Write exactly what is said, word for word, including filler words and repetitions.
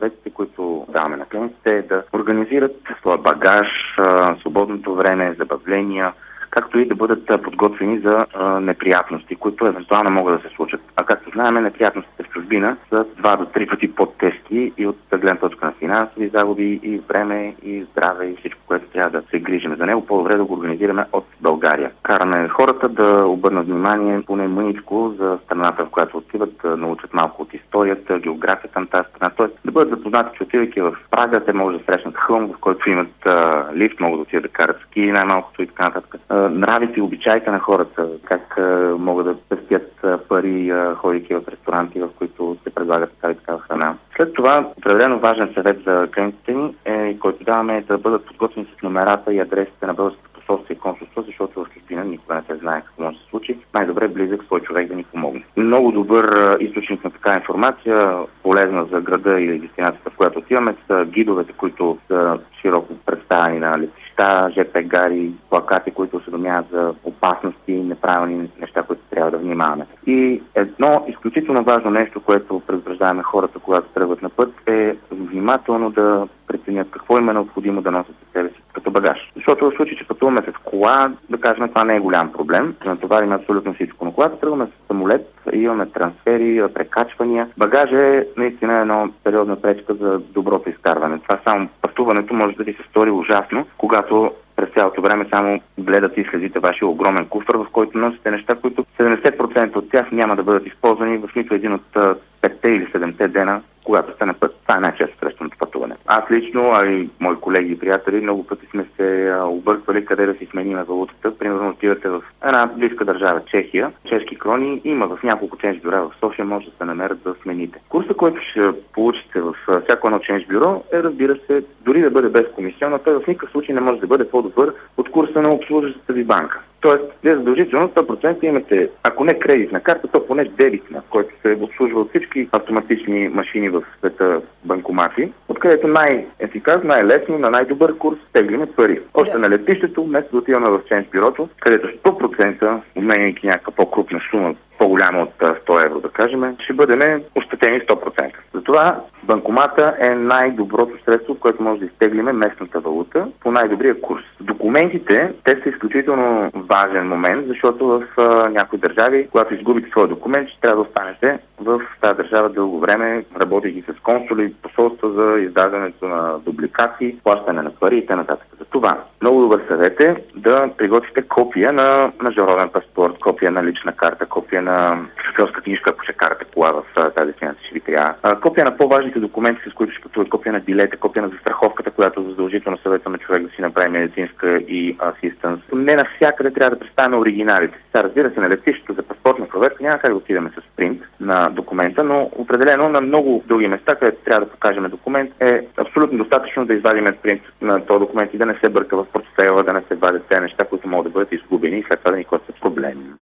съветите, които даваме на клиентите, е да организират своя багаж, свободното време, забавления, както и да бъдат подготвени за а, неприятности, които евентуално могат да се случат. А както знаем, неприятностите в чужбина са два до три пъти по-тежки и от гледна точка на финансови загуби, и време, и здраве, и всичко, което трябва да се грижим за него. По-добре да го организираме от България. Караме хората да обърнат внимание поне мъничко за страната, в която отиват, да научат малко от историята, географията на тази страна. Тоест да бъдат запознати, че отивайки в Прага, те може да срещнат хълм, в който имат а, лифт, могат да отидат да карат ски, най-малкото и така нататък. Нравите и обичаите на хората, как а, могат да пестят пари, а, ходейки в ресторанти, в които се предлагат такава и такава храна. След това, определено важен съвет за клиентите ни, е, който даваме, е да бъдат подготвени с номерата и адресите на българското посолство и консулство, защото в чужбина никога не се знае какво може да се случи. Най-добре близък свой човек да ни помогне. Много добър източник на такава информация, полезна за града или дестинацията, в която отиваме, са гидовете, които са широко представени на летища, жп гари, плакати, които осведомяват за опасности, неправилни неща, които трябва да внимаваме. И едно изключително важно нещо, което предупреждаваме хората, когато тръгват на път, е внимателно да преценят какво им е необходимо да носят със себе си като багаж. Защото в случай, че пътуваме с кола, да кажем, това не е голям проблем. Натоварим абсолютно всичко. Но когато тръгваме с самолет, имаме трансфери, прекачвания, багаж е наистина едно сериозна пречка за доброто изкарване. Това само пътуването може да ви се стори ужасно, когато през цялото време само гледате и следите вашия огромен куфър, в който носите неща, които седемдесет процента от тях няма да бъдат използвани в нито един от петте или седемте дена, когато сте на път. Това е най-често срещаното пътуване. Аз лично, а и мои колеги и приятели, много пъти сме се обърквали къде да си сменим валутата. Примерно отивате в една близка държава, Чехия, чешки крони, има в няколко ченж бюра в София, може да се намерят да смените. Курсът, който ще получите в всяко едно ченж бюро, е, разбира се, дори да бъде без комисион, но той в никакъв случай не може да бъде по-добър от курса на обслужващата ви банка. Тоест, вие задължително сто процента имате, ако не кредитна карта, то поне дебитна, който се обслужва от всички автоматични машини в света банкомати, откъдето най-ефикасно, най-лесно, на най-добър курс теглиме пари. Още на летището, вместо да отиваме в ченж бюрото, където сто процента, обменяйки някаква по-крупна сума, по-голяма от сто евро, да кажем, ще бъдем ощетени сто процента. Затова банкомата е най-доброто средство, което може да изтеглиме местната валута по най-добрия курс. Документите, те са изключително важен момент, защото в а, някои държави, когато изгубите своя документ, ще трябва да останете в тази държава дълго време, работейки с консули, посолства за издаването на дубликати, плащане на пари и т.н. За това много добър съвет е да приготвите копия на международен паспорт, копия на лична карта, копия на шофьорска книжка, ако ще карате кола в тази дестинация, ще ви трябва. Копия на по-важните документи, с които ще пътуват, копия на билета, копия на застраховката, която задължително съветваме човек да си направи медицинска и асистенс. Не навсякъде трябва да представяме оригиналите. Сега, разбира се, на летището за паспортна проверка няма как да отидем с принт на документа, но определено на много други места, където трябва да покажем документ, е абсолютно достатъчно да извадим принт на този документ и да не се бърка в портфейла, да не се вадят тези неща, които могат да бъдат изгубени и след това да ни костват проблеми.